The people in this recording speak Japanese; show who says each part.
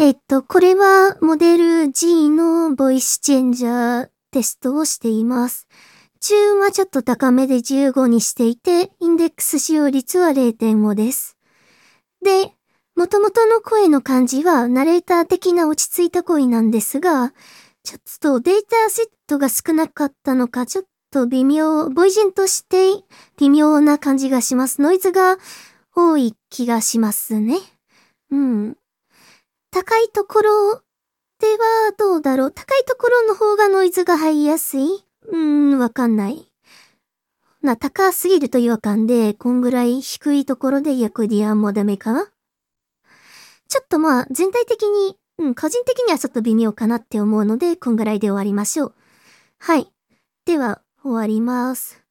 Speaker 1: これはモデル G のボイスチェンジャーテストをしています。チューンはちょっと高めで15にしていて、インデックス使用率は 0.5 です。で、元々の声の感じはナレーター的な落ち着いた声なんですが、ちょっとデータセットが少なかったのか、ちょっと微妙、ボイジンとして微妙な感じがします。ノイズが多い気がしますね。高いところではどうだろう。高いところの方がノイズが入りやすい？わかんない。高すぎると違和感で、こんぐらい低いところでヤクディアンもダメかな？ちょっと全体的に、個人的にはちょっと微妙かなって思うので、こんぐらいで終わりましょう。はい。では、終わります。